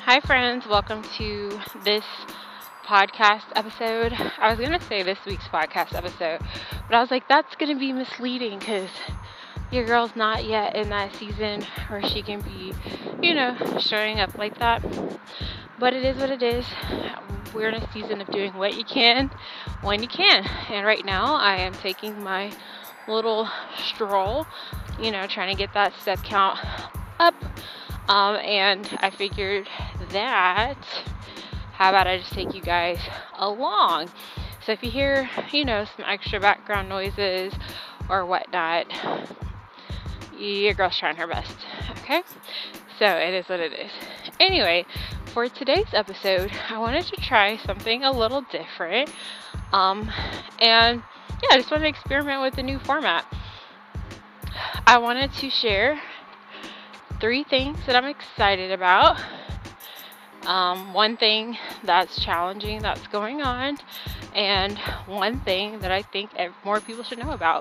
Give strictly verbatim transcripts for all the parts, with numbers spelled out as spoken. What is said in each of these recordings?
Hi, friends. Welcome to this podcast episode. I was going to say this week's podcast episode, but I was like, that's going to be misleading because your girl's not yet in that season where she can be, you know, showing up like that. But it is what it is. We're in a season of doing what you can when you can. And right now, I am taking my little stroll, you know, trying to get that step count up. Um, and I figured that, how about I just take you guys along? So if you hear, you know, some extra background noises or whatnot, your girl's trying her best, okay? So it is what it is. Anyway, for today's episode, I wanted to try something a little different. Um, and yeah, I just wanted to experiment with a new format. I wanted to share three things that I'm excited about. Um, one thing that's challenging that's going on, and one thing that I think more people should know about.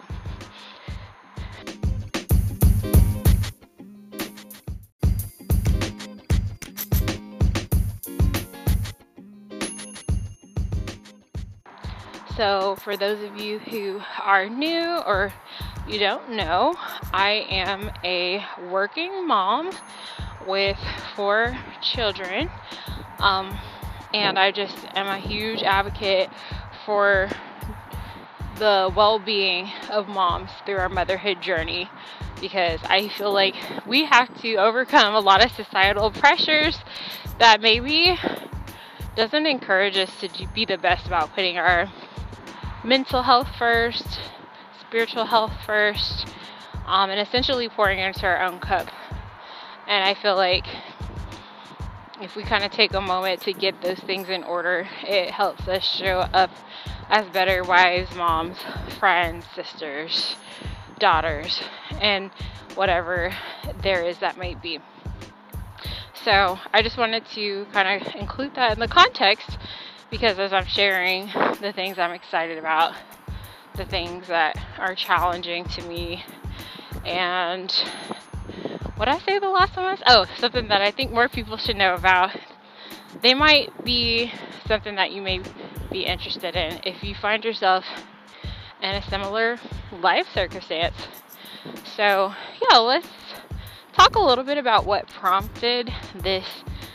So for those of you who are new or you don't know, I am a working mom with four children, um, and I just am a huge advocate for the well-being of moms through our motherhood journey, because I feel like we have to overcome a lot of societal pressures that maybe doesn't encourage us to be the best about putting our mental health first, spiritual health first, um, and essentially pouring into our own cup. And I feel like if we kind of take a moment to get those things in order, it helps us show up as better wives, moms, friends, sisters, daughters, and whatever there is that might be. So I just wanted to kind of include that in the context, because as I'm sharing the things I'm excited about, the things that are challenging to me, and what I say the last one was, oh, something that I think more people should know about. They might be something that you may be interested in if you find yourself in a similar life circumstance. So yeah, let's talk a little bit about what prompted this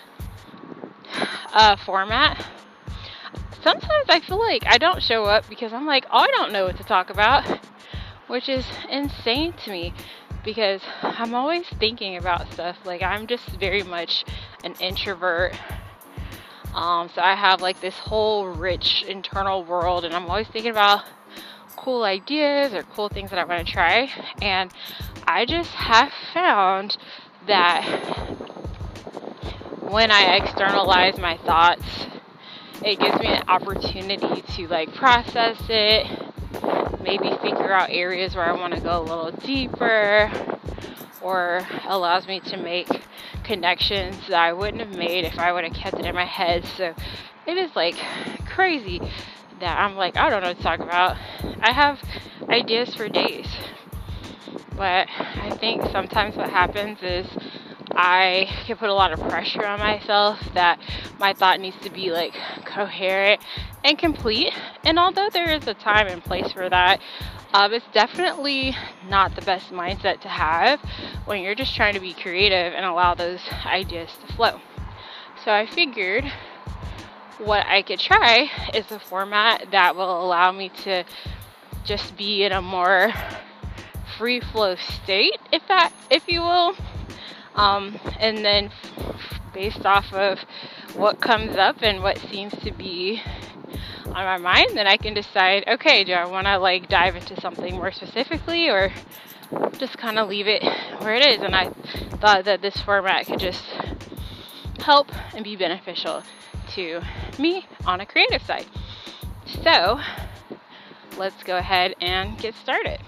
uh, format. Sometimes I feel like I don't show up because I'm like, oh, I don't know what to talk about, which is insane to me, because I'm always thinking about stuff. Like, I'm just very much an introvert. Um, so I have like this whole rich internal world, and I'm always thinking about cool ideas or cool things that I want to try. And I just have found that when I externalize my thoughts, it gives me an opportunity to like process it, maybe figure out areas where I want to go a little deeper, or allows me to make connections that I wouldn't have made if I would have kept it in my head. So it is like crazy that I'm like, I don't know what to talk about. I have ideas for days, but I think sometimes what happens is I can put a lot of pressure on myself that my thought needs to be like coherent and complete. And although there is a time and place for that, um, it's definitely not the best mindset to have when you're just trying to be creative and allow those ideas to flow. So I figured what I could try is a format that will allow me to just be in a more free flow state, if that, if you will. Um, and then based off of what comes up and what seems to be on my mind, then I can decide, okay, do I want to like dive into something more specifically, or just kind of leave it where it is. And I thought that this format could just help and be beneficial to me on a creative side. So let's go ahead and get started.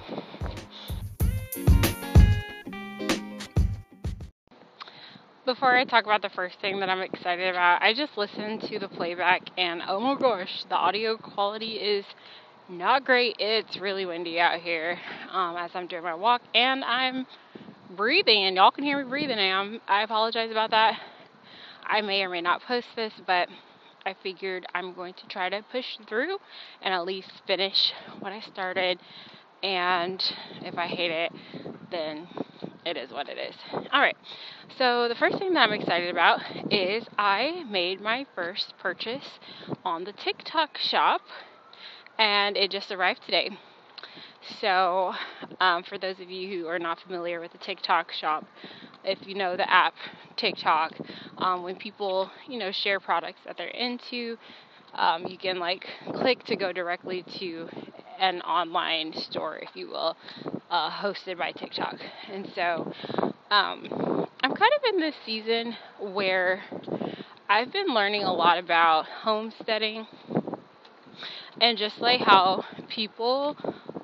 Before I talk about the first thing that I'm excited about, I just listened to the playback, and oh my gosh, the audio quality is not great. It's really windy out here um, as I'm doing my walk, and I'm breathing, and y'all can hear me breathing, and I'm, I apologize about that. I may or may not post this, but I figured I'm going to try to push through and at least finish what I started. And if I hate it, then it is what it is. All right. So the first thing that I'm excited about is I made my first purchase on the TikTok shop, and it just arrived today. So um, for those of you who are not familiar with the TikTok shop, if you know the app TikTok, um, when people, you know, share products that they're into, um, you can like click to go directly to an online store, if you will, uh, hosted by TikTok. And so um, I'm kind of in this season where I've been learning a lot about homesteading and just like how people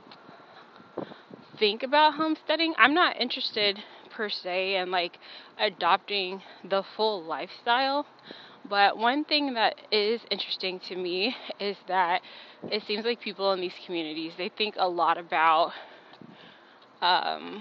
think about homesteading. I'm not interested per se in like adopting the full lifestyle, but one thing that is interesting to me is that it seems like people in these communities, they think a lot about um,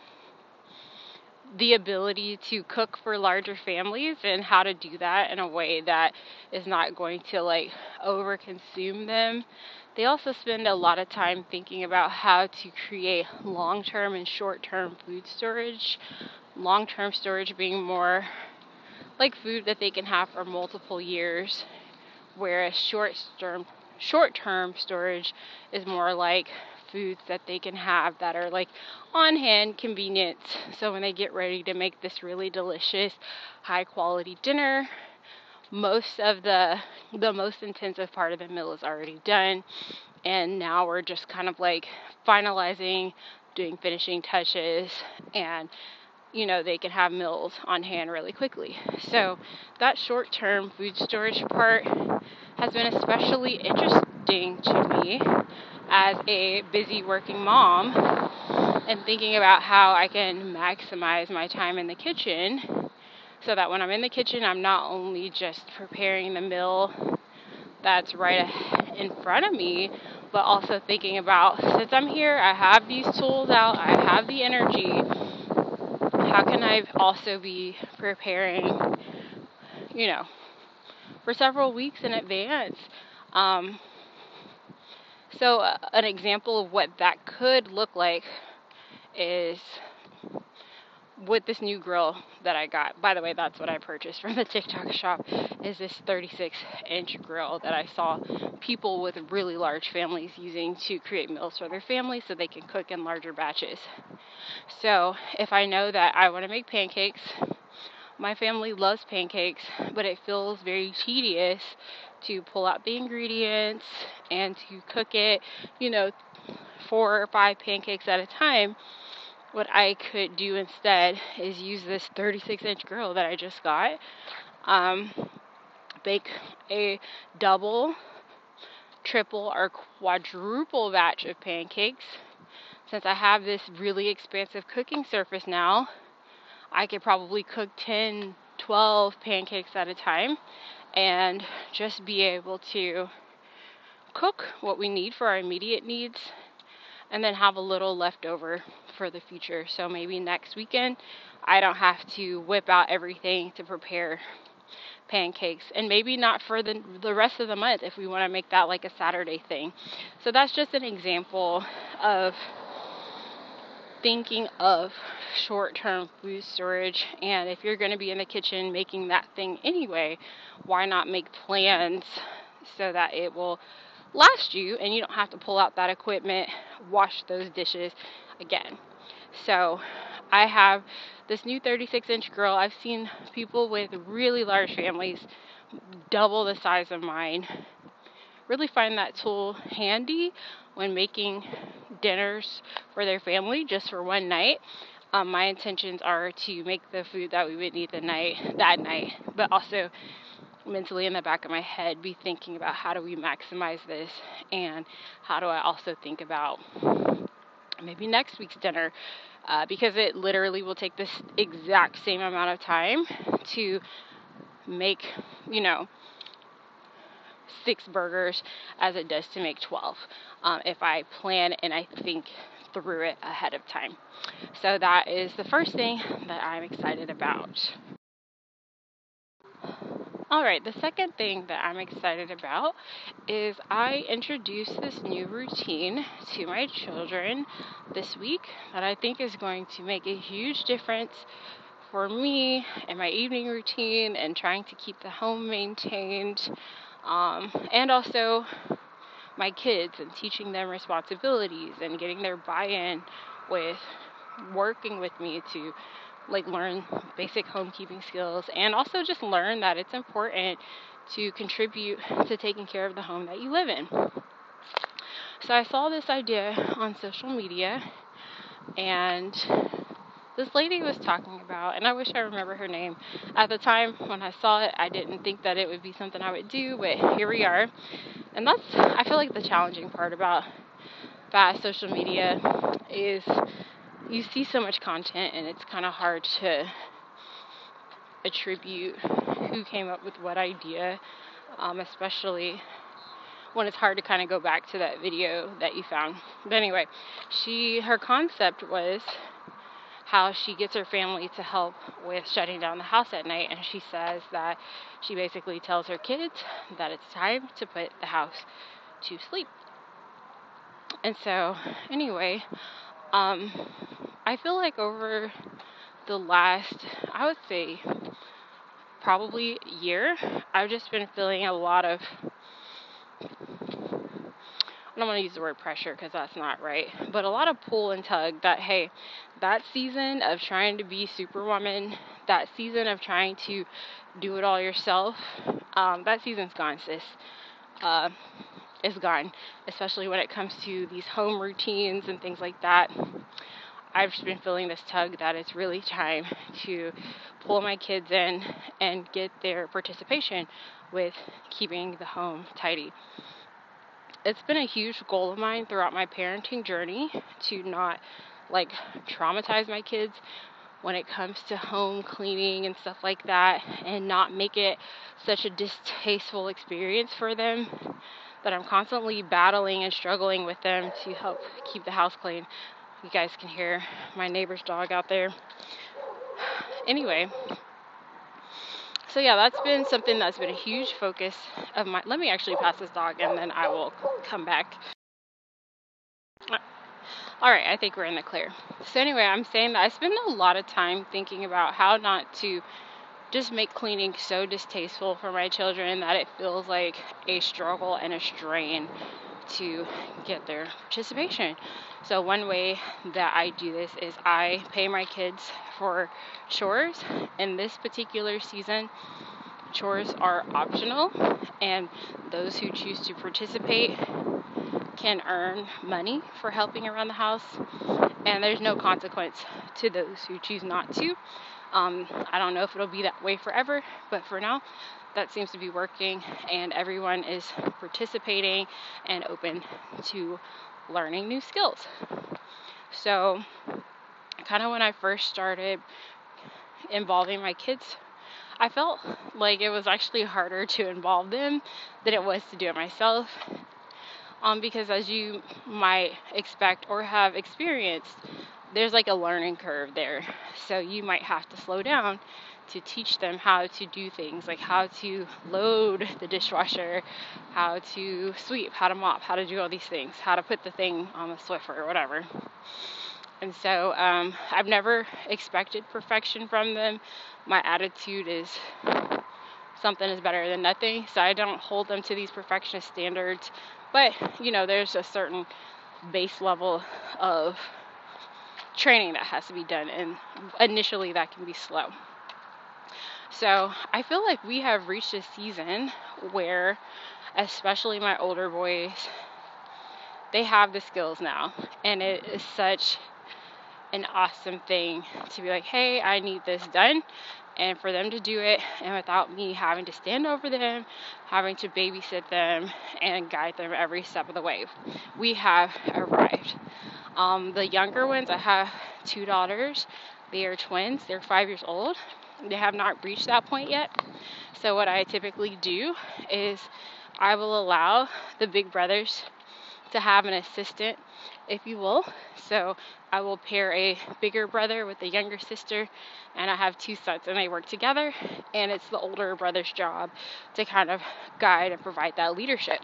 the ability to cook for larger families and how to do that in a way that is not going to like overconsume them. They also spend a lot of time thinking about how to create long-term and short-term food storage. Long-term storage being more like food that they can have for multiple years, whereas short-term short-term storage is more like foods that they can have that are like on hand, convenient. So when they get ready to make this really delicious, high-quality dinner, most of the the most intensive part of the meal is already done, and now we're just kind of like finalizing, doing finishing touches, and you know, they can have meals on hand really quickly. So that short-term food storage part has been especially interesting to me as a busy working mom, and thinking about how I can maximize my time in the kitchen so that when I'm in the kitchen, I'm not only just preparing the meal that's right in front of me, but also thinking about, since I'm here, I have these tools out, I have the energy, how can I also be preparing, you know, for several weeks in advance? Um, so uh, an example of what that could look like is with this new grill that I got. By the way, that's what I purchased from the TikTok shop, is this thirty-six inch grill that I saw people with really large families using to create meals for their family so they can cook in larger batches. So if I know that I want to make pancakes, my family loves pancakes, but it feels very tedious to pull out the ingredients and to cook it, you know, four or five pancakes at a time. What I could do instead is use this thirty-six inch grill that I just got, um, bake a double, triple, or quadruple batch of pancakes. Since I have this really expansive cooking surface now, I could probably cook ten, twelve pancakes at a time and just be able to cook what we need for our immediate needs and then have a little left over for the future. So maybe next weekend I don't have to whip out everything to prepare pancakes, and maybe not for the the rest of the month if we want to make that like a Saturday thing. So that's just an example of thinking of short-term food storage. And if you're going to be in the kitchen making that thing anyway, why not make plans so that it will last you and you don't have to pull out that equipment, wash those dishes again. So I have this new thirty-six inch grill. I've seen people with really large families, double the size of mine, really find that tool handy when making dinners for their family just for one night. Um, my intentions are to make the food that we would need the night that night, but also mentally in the back of my head be thinking about how do we maximize this, and how do I also think about maybe next week's dinner, uh, because it literally will take this exact same amount of time to make, you know, six burgers as it does to make twelve, um, if I plan and I think through it ahead of time. So that is the first thing that I'm excited about. All right, the second thing that I'm excited about is I introduced this new routine to my children this week that I think is going to make a huge difference for me and my evening routine and trying to keep the home maintained, um, and also my kids and teaching them responsibilities and getting their buy-in with working with me to like learn basic homekeeping skills, and also just learn that it's important to contribute to taking care of the home that you live in. So I saw this idea on social media, and this lady was talking about, and I wish I remember her name. At the time when I saw it, I didn't think that it would be something I would do, but here we are. And that's, I feel like, the challenging part about fast social media is you see so much content, and it's kind of hard to attribute who came up with what idea, um, especially when it's hard to kind of go back to that video that you found. But anyway, she her concept was how she gets her family to help with shutting down the house at night, and she says that she basically tells her kids that it's time to put the house to sleep. And so anyway, um, I feel like over the last, I would say, probably year, I've just been feeling a lot of, I don't want to use the word pressure because that's not right, but a lot of pull and tug that, hey, that season of trying to be superwoman, that season of trying to do it all yourself, um, that season's gone, sis. Uh, it's gone, especially when it comes to these home routines and things like that. I've just been feeling this tug that it's really time to pull my kids in and get their participation with keeping the home tidy. It's been a huge goal of mine throughout my parenting journey to not like traumatize my kids when it comes to home cleaning and stuff like that, and not make it such a distasteful experience for them that I'm constantly battling and struggling with them to help keep the house clean. You guys can hear my neighbor's dog out there. Anyway, so yeah, that's been something that's been a huge focus of my, let me actually pass this dog and then I will come back. All right, I think we're in the clear. So anyway, I'm saying that I spend a lot of time thinking about how not to just make cleaning so distasteful for my children that it feels like a struggle and a strain to get their participation. So one way that I do this is I pay my kids for chores. In this particular season, chores are optional, and those who choose to participate can earn money for helping around the house, and there's no consequence to those who choose not to. Um, I don't know if it'll be that way forever, but for now, that seems to be working, and everyone is participating and open to learning new skills. So kind of when I first started involving my kids, I felt like it was actually harder to involve them than it was to do it myself. Um, because as you might expect or have experienced, there's like a learning curve there. So you might have to slow down to teach them how to do things, like how to load the dishwasher, how to sweep, how to mop, how to do all these things, how to put the thing on the Swiffer or whatever. And so um, I've never expected perfection from them. My attitude is something is better than nothing, so I don't hold them to these perfectionist standards. But, you know, there's a certain base level of training that has to be done, and initially that can be slow. So I feel like we have reached a season where, especially my older boys, they have the skills now, and it is such an awesome thing to be like, hey, I need this done, and for them to do it, and without me having to stand over them, having to babysit them and guide them every step of the way. We have arrived. Um, the younger ones, I have two daughters. They are twins. They're five years old. They have not reached that point yet. So what I typically do is I will allow the big brothers to have an assistant if you will. So I will pair a bigger brother with a younger sister, and I have two sons and they work together, and it's the older brother's job to kind of guide and provide that leadership.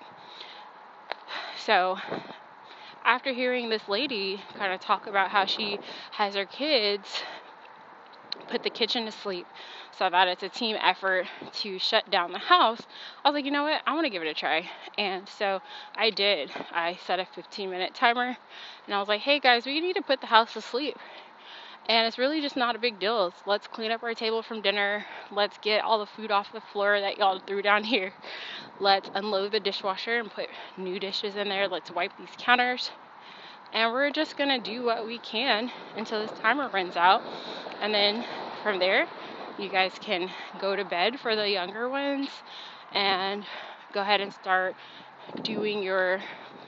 So after hearing this lady kind of talk about how she has her kids put the kitchen to sleep so that it's a team effort to shut down the house, I was like, you know what, I want to give it a try. And so I did. I set a fifteen minute timer, and I was like, hey guys, we need to put the house to sleep. And it's really just not a big deal. It's, let's clean up our table from dinner. Let's get all the food off the floor that y'all threw down here. Let's unload the dishwasher and put new dishes in there. Let's wipe these counters. And we're just going to do what we can until this timer runs out. And then from there, you guys can go to bed for the younger ones and go ahead and start doing your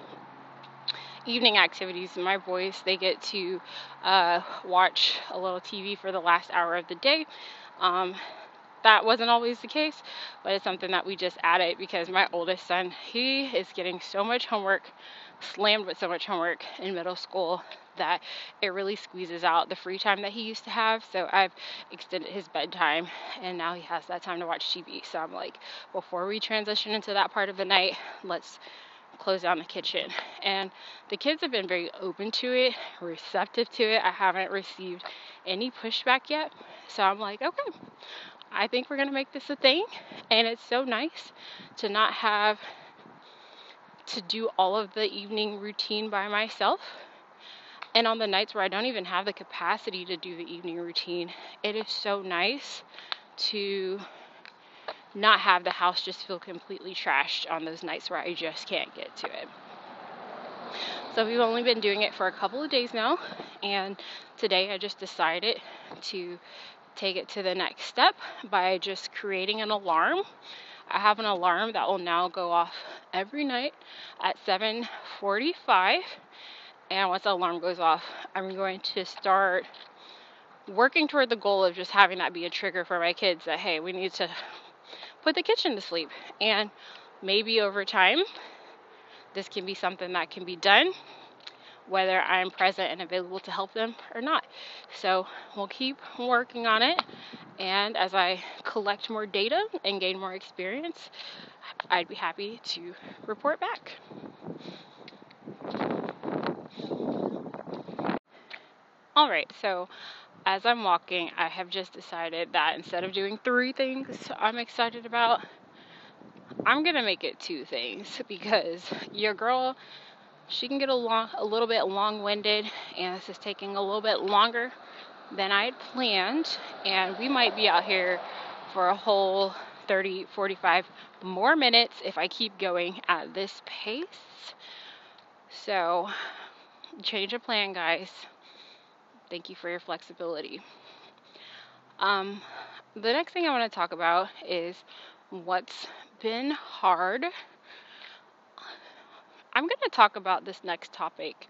evening activities. My boys, they get to uh, watch a little T V for the last hour of the day. Um, that wasn't always the case, but it's something that we just added because my oldest son, he is getting so much homework, slammed with so much homework in middle school that it really squeezes out the free time that he used to have. So I've extended his bedtime, and now he has that time to watch T V. So I'm like, before we transition into that part of the night, let's close down the kitchen. And the kids have been very open to it, receptive to it. I haven't received any pushback yet. So I'm like, okay, I think we're gonna make this a thing. And it's so nice to not have to do all of the evening routine by myself. And on the nights where I don't even have the capacity to do the evening routine, it is so nice to not have the house just feel completely trashed on those nights where I just can't get to it. So we've only been doing it for a couple of days now, and today I just decided to take it to the next step by just creating an alarm. I have an alarm that will now go off every night at seven forty-five, and once the alarm goes off, I'm going to start working toward the goal of just having that be a trigger for my kids that, hey, we need to put the kitchen to sleep. And maybe over time, this can be something that can be done, whether I'm present and available to help them or not. So we'll keep working on it. And as I collect more data and gain more experience, I'd be happy to report back. All right, so as I'm walking, I have just decided that instead of doing three things I'm excited about, I'm gonna make it two things, because your girl, she can get a, long, a little bit long-winded, and this is taking a little bit longer than I had planned, and we might be out here for a whole thirty, forty-five more minutes if I keep going at this pace. So, change of plan, guys. Thank you for your flexibility. Um, the next thing I want to talk about is what's been hard. I'm going to talk about this next topic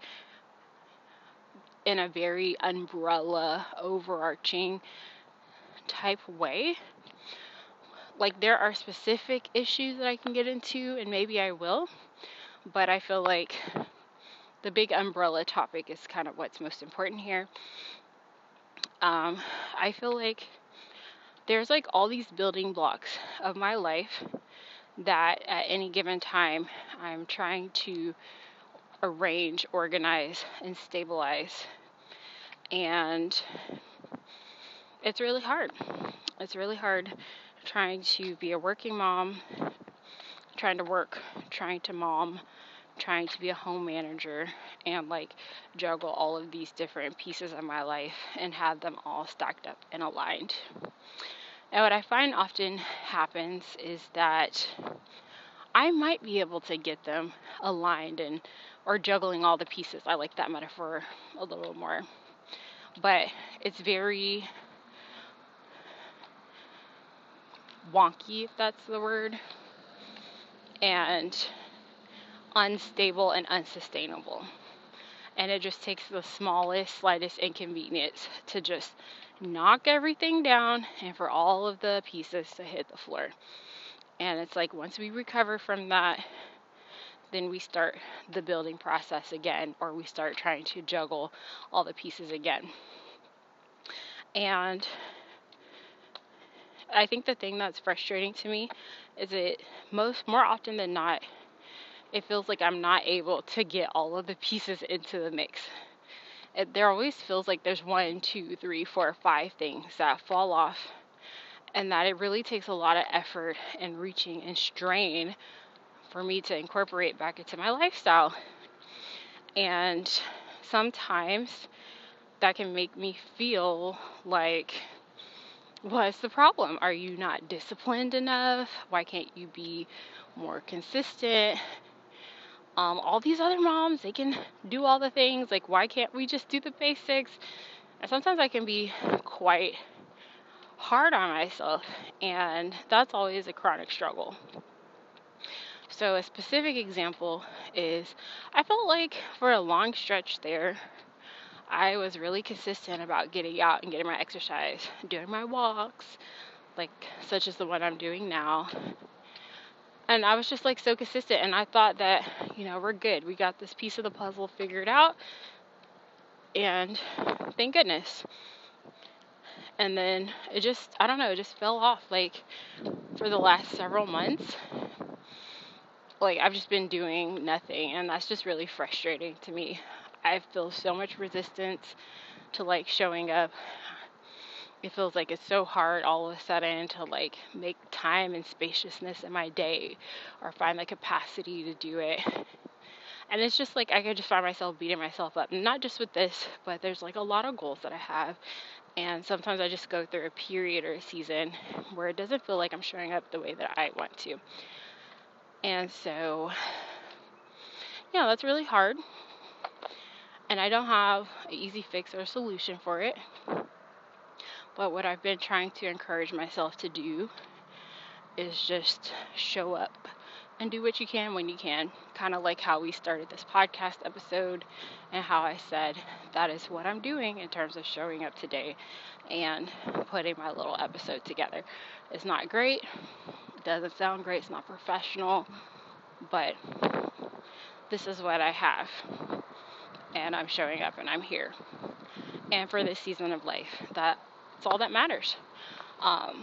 in a very umbrella, overarching type way. Like, there are specific issues that I can get into, and maybe I will, but I feel like the big umbrella topic is kind of what's most important here. Um, I feel like there's like all these building blocks of my life that at any given time I'm trying to arrange, organize, and stabilize. And it's really hard. It's really hard trying to be a working mom, trying to work, trying to mom, trying to be a home manager, and like juggle all of these different pieces of my life and have them all stacked up and aligned. And what I find often happens is that I might be able to get them aligned and or juggling all the pieces. I like that metaphor a little more. But it's very wonky, if that's the word, and unstable and unsustainable. And it just takes the smallest, slightest inconvenience to just knock everything down and for all of the pieces to hit the floor. And it's like once we recover from that, then we start the building process again, or we start trying to juggle all the pieces again. And I think the thing that's frustrating to me is it most more often than not, it feels like I'm not able to get all of the pieces into the mix. It, there always feels like there's one, two, three, four, five things that fall off, and that it really takes a lot of effort and reaching and strain for me to incorporate back into my lifestyle. And sometimes that can make me feel like, what's the problem? Are you not disciplined enough? Why can't you be more consistent? Um, all these other moms, they can do all the things. Like, why can't we just do the basics? And sometimes I can be quite hard on myself, and that's always a chronic struggle. So a specific example is, I felt like for a long stretch there, I was really consistent about getting out and getting my exercise, doing my walks, like such as the one I'm doing now. And I was just like so consistent, and I thought that, you know, we're good. We got this piece of the puzzle figured out, and thank goodness. And then it just, I don't know, it just fell off. Like, for the last several months, like, I've just been doing nothing, and that's just really frustrating to me. I feel so much resistance to, like, showing up. It feels like it's so hard all of a sudden to, like, make time and spaciousness in my day, or find the capacity to do it. And it's just like I could just find myself beating myself up. Not just with this, but there's like a lot of goals that I have. And sometimes I just go through a period or a season where it doesn't feel like I'm showing up the way that I want to. And so, yeah, that's really hard. And I don't have an easy fix or a solution for it. But what I've been trying to encourage myself to do is just show up and do what you can when you can. Kind of like how we started this podcast episode, and how I said that is what I'm doing in terms of showing up today and putting my little episode together. It's not great. It doesn't sound great. It's not professional. But this is what I have. And I'm showing up and I'm here. And for this season of life, that's all that matters. Um,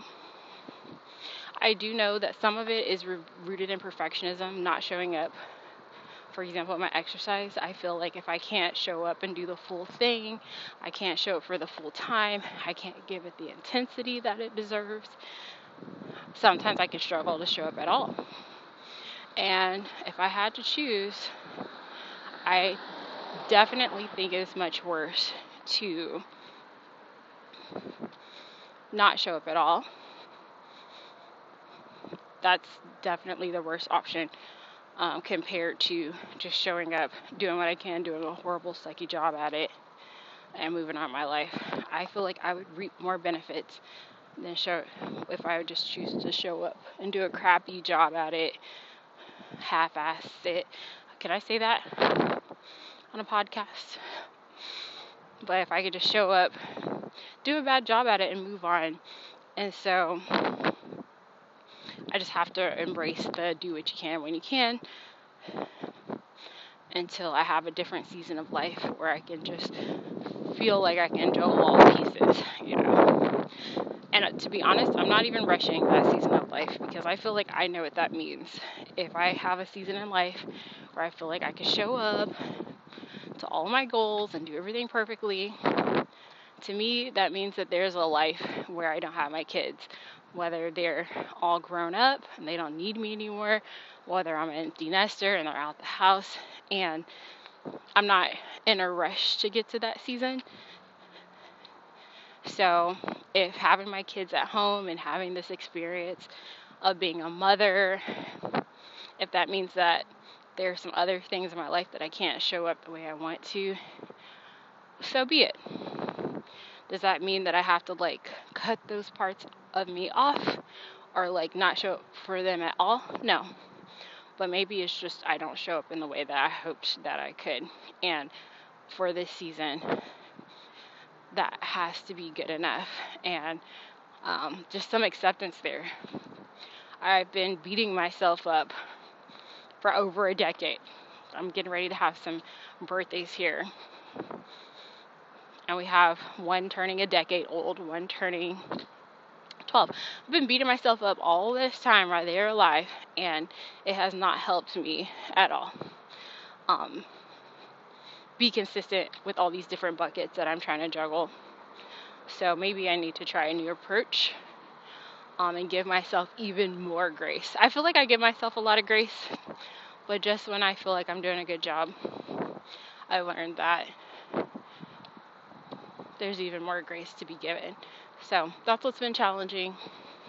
I do know that some of it is re- rooted in perfectionism, not showing up. For example, my exercise, I feel like if I can't show up and do the full thing, I can't show up for the full time, I can't give it the intensity that it deserves, sometimes I can struggle to show up at all. And if I had to choose, I definitely think it's much worse to not show up at all. That's definitely the worst option, um, compared to just showing up, doing what I can, doing a horrible sucky job at it, and moving on my life. I feel like I would reap more benefits than show if I would just choose to show up and do a crappy job at it, half-ass it. Can I say that on a podcast? But if I could just show up, do a bad job at it, and move on. And so I just have to embrace the do what you can when you can, until I have a different season of life where I can just feel like I can juggle all the pieces, you know. And to be honest, I'm not even rushing that season of life, because I feel like I know what that means. If I have a season in life where I feel like I can show up to all my goals and do everything perfectly, to me, that means that there's a life where I don't have my kids, whether they're all grown up and they don't need me anymore, whether I'm an empty nester and they're out the house and I'm not in a rush to get to that season. So if having my kids at home and having this experience of being a mother, if that means that there are some other things in my life that I can't show up the way I want to, so be it. Does that mean that I have to, like, cut those parts of me off, or, like, not show up for them at all? No. But maybe it's just I don't show up in the way that I hoped that I could. And for this season, that has to be good enough. And um, just some acceptance there. I've been beating myself up for over a decade. I'm getting ready to have some birthdays here. And we have one turning a decade old, one turning twelve. I've been beating myself up all this time while they're alive, and it has not helped me at all. Um, be consistent with all these different buckets that I'm trying to juggle. So maybe I need to try a new approach um, and give myself even more grace. I feel like I give myself a lot of grace, but just when I feel like I'm doing a good job, I learned that there's even more grace to be given. So that's what's been challenging.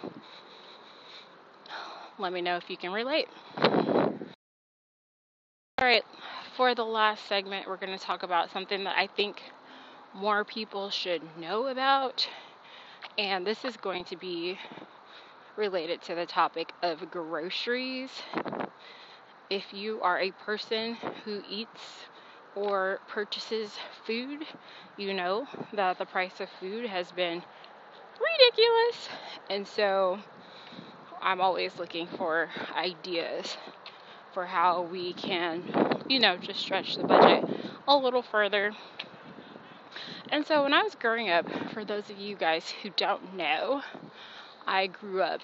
Let me know if you can relate. All right, for the last segment, we're going to talk about something that I think more people should know about. And this is going to be related to the topic of groceries. If you are a person who eats or purchases food, you know that the price of food has been ridiculous. And so I'm always looking for ideas for how we can, you know, just stretch the budget a little further. And so when I was growing up, for those of you guys who don't know, I grew up,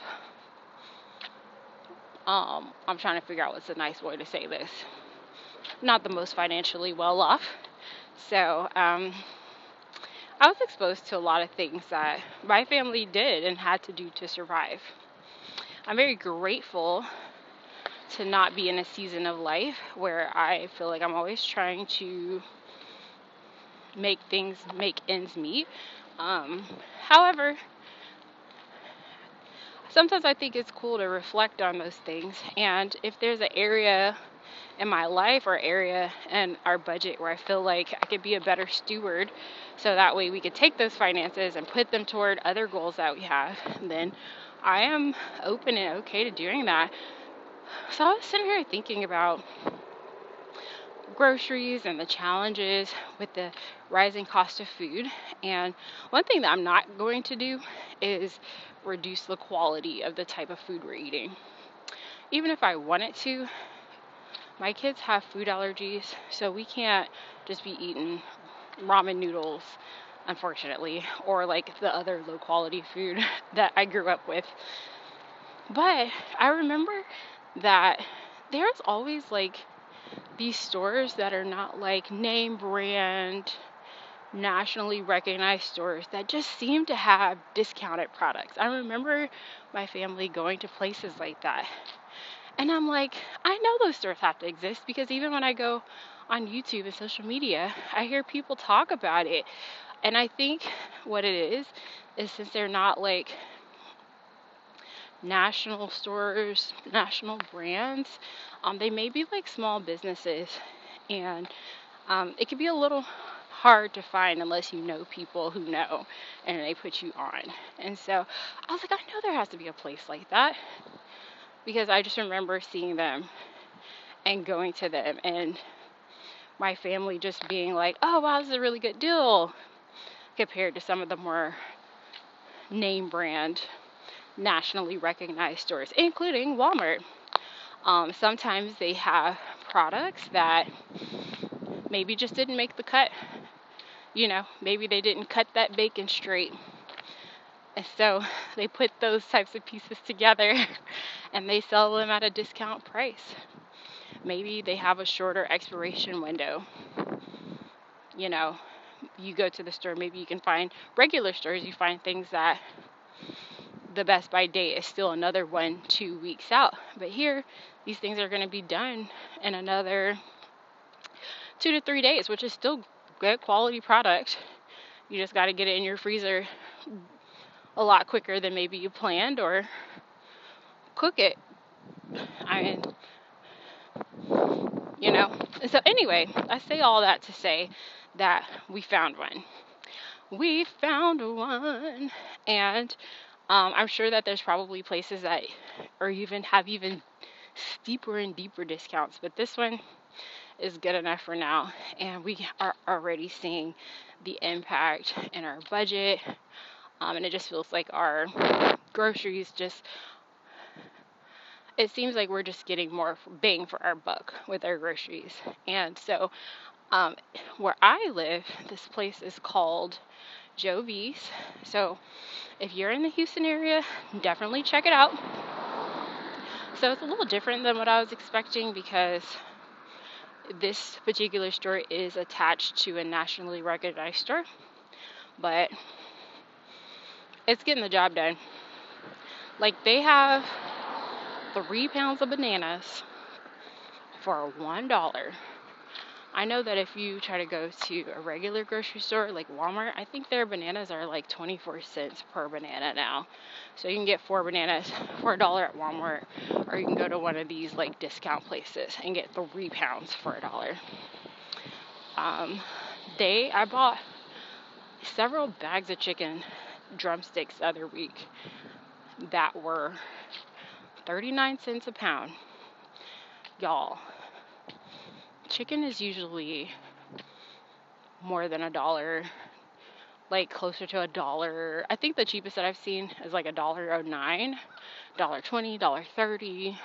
um, I'm trying to figure out what's a nice way to say this, not the most financially well off. So um, I was exposed to a lot of things that my family did and had to do to survive. I'm very grateful to not be in a season of life where I feel like I'm always trying to make things, make ends meet. Um, however, sometimes I think it's cool to reflect on those things. And if there's an area in my life or area in our budget where I feel like I could be a better steward, so that way we could take those finances and put them toward other goals that we have, then I am open and okay to doing that. So I was sitting here thinking about groceries and the challenges with the rising cost of food. And one thing that I'm not going to do is reduce the quality of the type of food we're eating. Even if I wanted to, my kids have food allergies, so we can't just be eating ramen noodles, unfortunately, or like the other low quality food that I grew up with. But I remember that there's always like these stores that are not like name brand, nationally recognized stores that just seem to have discounted products. I remember my family going to places like that. And I'm like, I know those stores have to exist because even when I go on YouTube and social media, I hear people talk about it. And I think what it is, is since they're not like national stores, national brands, um, they may be like small businesses. And um, it can be a little hard to find unless you know people who know and they put you on. And so I was like, I know there has to be a place like that, because I just remember seeing them and going to them and my family just being like, oh wow, this is a really good deal compared to some of the more name brand, nationally recognized stores, including Walmart. Um, sometimes they have products that maybe just didn't make the cut. You know, maybe they didn't cut that bacon straight. And so they put those types of pieces together and they sell them at a discount price. Maybe they have a shorter expiration window. You know, you go to the store, maybe you can find regular stores, you find things that the best by date is still another one, two weeks out. But here, these things are going to be done in another two to three days, which is still good quality product. You just got to get it in your freezer a lot quicker than maybe you planned, or cook it. I mean, you know. And so anyway, I say all that to say that we found one. We found one. And um, I'm sure that there's probably places that or even have even steeper and deeper discounts, but this one is good enough for now. And we are already seeing the impact in our budget. Um, and it just feels like our groceries just it seems like we're just getting more bang for our buck with our groceries. And so, um, where I live, this place is called Joe V's. So if you're in the Houston area, definitely check it out. So it's a little different than what I was expecting because this particular store is attached to a nationally recognized store, but it's getting the job done. Like, they have three pounds of bananas for one dollar. I know that if you try to go to a regular grocery store like Walmart, I think their bananas are like twenty-four cents per banana now. So you can get four bananas for a dollar at Walmart, or you can go to one of these like discount places and get three pounds for a dollar. Um, they, I bought several bags of chicken drumsticks the other week that were thirty-nine cents a pound. Y'all, chicken is usually more than a dollar, like closer to a dollar. I think the cheapest that I've seen is like a dollar oh nine, dollar twenty, dollar thirty,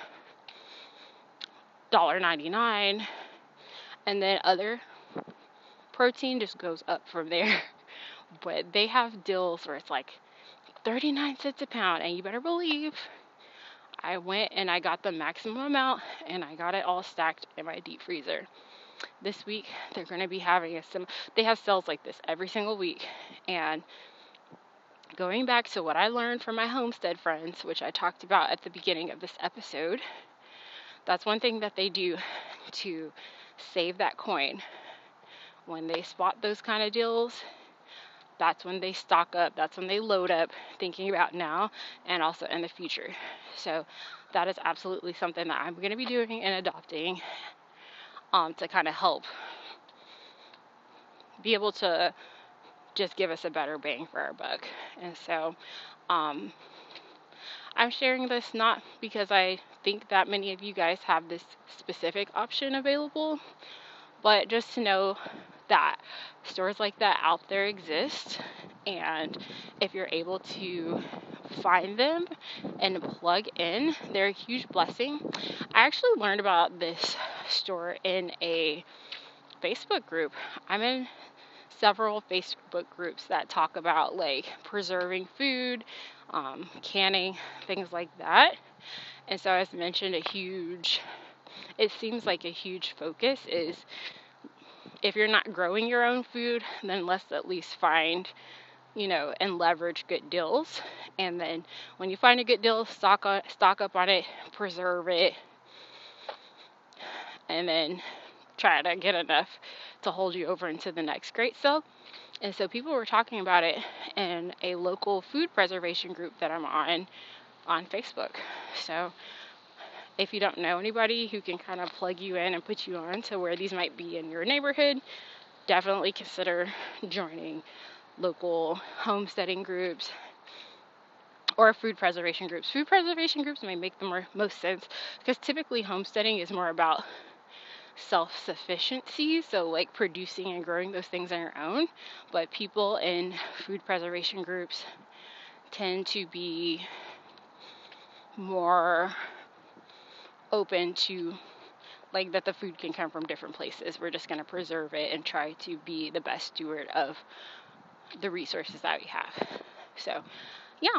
dollar ninety-nine, and then other protein just goes up from there. But they have deals where it's like thirty-nine cents a pound, and you better believe I went and I got the maximum amount, and I got it all stacked in my deep freezer. This week, they're going to be having a sim. They have sales like this every single week. And going back to what I learned from my homestead friends, which I talked about at the beginning of this episode, that's one thing that they do to save that coin. When they spot those kind of deals, that's when they stock up. That's when they load up, thinking about now and also in the future. So that is absolutely something that I'm going to be doing and adopting um, to kind of help be able to just give us a better bang for our buck. And so um, I'm sharing this not because I think that many of you guys have this specific option available, but just to know that stores like that out there exist, and if you're able to find them and plug in, they're a huge blessing. I actually learned about this store in a Facebook group. I'm in several Facebook groups that talk about like preserving food, um, canning, things like that. And so as mentioned, a huge, it seems like a huge focus is if you're not growing your own food, then let's at least find, you know, and leverage good deals. And then when you find a good deal, stock on, stock up on it, preserve it, and then try to get enough to hold you over into the next great sale. And so people were talking about it in a local food preservation group that I'm on on Facebook. So if you don't know anybody who can kind of plug you in and put you on to where these might be in your neighborhood, definitely consider joining local homesteading groups or food preservation groups. Food preservation groups may make the more, most sense because typically homesteading is more about self-sufficiency, so like producing and growing those things on your own. But people in food preservation groups tend to be more open to like that the food can come from different places. We're just going to preserve it and try to be the best steward of the resources that we have. So yeah.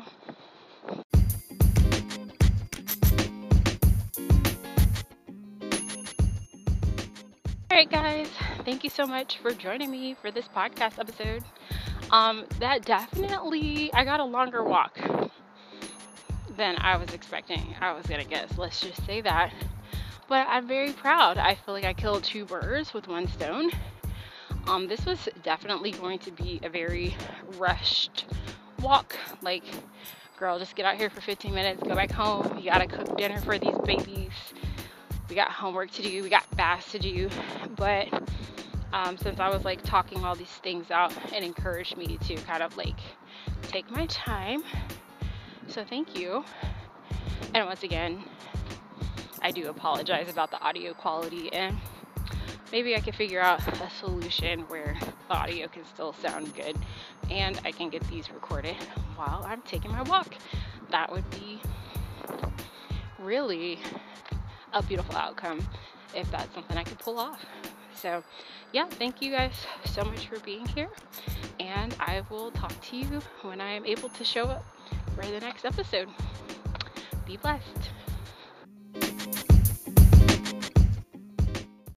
Alright guys, thank you so much for joining me for this podcast episode. Um, that definitely, I got a longer walk than I was expecting. I was gonna guess, let's just say that. But I'm very proud. I feel like I killed two birds with one stone. Um, this was definitely going to be a very rushed walk. Like, girl, just get out here for fifteen minutes, go back home. You gotta cook dinner for these babies. We got homework to do, we got baths to do. But um, since I was like talking all these things out, it encouraged me to kind of like take my time. So thank you. And once again, I do apologize about the audio quality, and maybe I can figure out a solution where the audio can still sound good and I can get these recorded while I'm taking my walk. That would be really a beautiful outcome if that's something I could pull off. So yeah, thank you guys so much for being here, and I will talk to you when I am able to show up for the next episode. Be blessed.